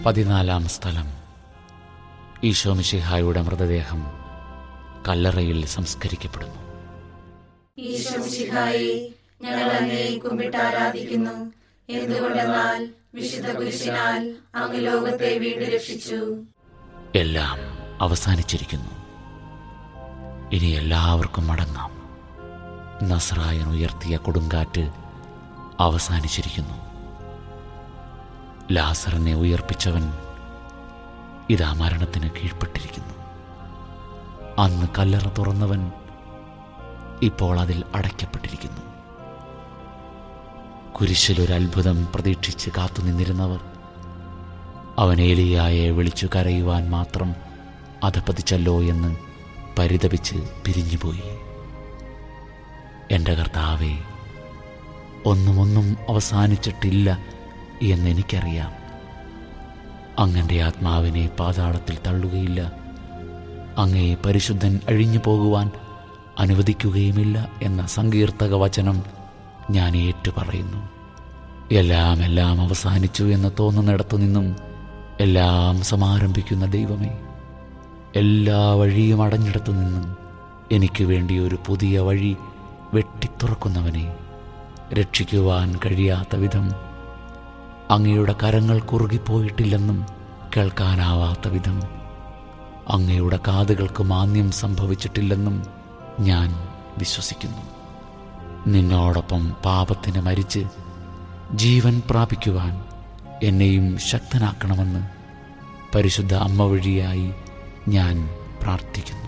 14 സ്ഥലം. ഈശോ മിശിഹായുടെ മൃതദേഹം കല്ലറയിൽ സംസ്കരിക്കപ്പെടുന്നു. ഈശോ മിശിഹായെ, ഞങ്ങൾ അങ്ങയെ കുമ്പിട്ട് ആരാധിക്കുന്നു. എന്തുകൊണ്ടെന്നാൽ വിശുദ്ധ കുരിശിനാൽ അങ്ങ് ലോകത്തെ വീണ്ടും രക്ഷിച്ചു. എല്ലാം അവസാനിച്ചിരിക്കുന്നു. ഇനി എല്ലാവർക്കും മടങ്ങാം. നസ്രായൻ ഉയർത്തിയ കൊടുങ്കാറ്റ് അവസാനിച്ചിരിക്കുന്നു. ലാസറിനെ ഉയർപ്പിച്ചവൻ ഇതാ മരണത്തിന് കീഴ്പ്പെട്ടിരിക്കുന്നു. അന്ന് കല്ലറ തുറന്നവൻ ഇപ്പോൾ അതിൽ അടയ്ക്കപ്പെട്ടിരിക്കുന്നു. കുരിശിലൊരത്ഭുതം പ്രതീക്ഷിച്ച് കാത്തുനിന്നിരുന്നവർ അവൻ ഏലിയായെ വിളിച്ചു കരയുവാൻ മാത്രം അധപതിച്ചല്ലോ എന്ന് പരിതപിച്ച് പിരിഞ്ഞുപോയി. എൻ്റെ കർത്താവേ, ഒന്നും അവസാനിച്ചിട്ടില്ല എന്നെനിക്കറിയാം. അങ്ങൻ്റെ ആത്മാവിനെ പാതാളത്തിൽ തള്ളുകയില്ല. അങ്ങേ പരിശുദ്ധൻ അഴിഞ്ഞു പോകുവാൻ അനുവദിക്കുകയുമില്ല എന്ന സങ്കീർത്തക വചനം ഞാൻ ഏറ്റുപറയുന്നു. എല്ലാം അവസാനിച്ചു എന്ന് തോന്നുന്നിടത്തു നിന്നും എല്ലാം സമാരംഭിക്കുന്ന ദൈവമേ, എല്ലാ വഴിയും അടഞ്ഞിടത്തു നിന്നും എനിക്ക് വേണ്ടി ഒരു പുതിയ വഴി വെട്ടിത്തുറക്കുന്നവനെ, രക്ഷിക്കുവാൻ കഴിയാത്ത വിധം അങ്ങയുടെ കരങ്ങൾ കുറുകിപ്പോയിട്ടില്ലെന്നും കേൾക്കാനാവാത്ത വിധം അങ്ങയുടെ കാതുകൾക്ക് മാന്യം സംഭവിച്ചിട്ടില്ലെന്നും ഞാൻ വിശ്വസിക്കുന്നു. നിന്നോടൊപ്പം പാപത്തിന് മരിച്ച് ജീവൻ പ്രാപിക്കുവാൻ എന്നെയും ശക്തനാക്കണമെന്ന് പരിശുദ്ധ അമ്മ വഴിയായി ഞാൻ പ്രാർത്ഥിക്കുന്നു.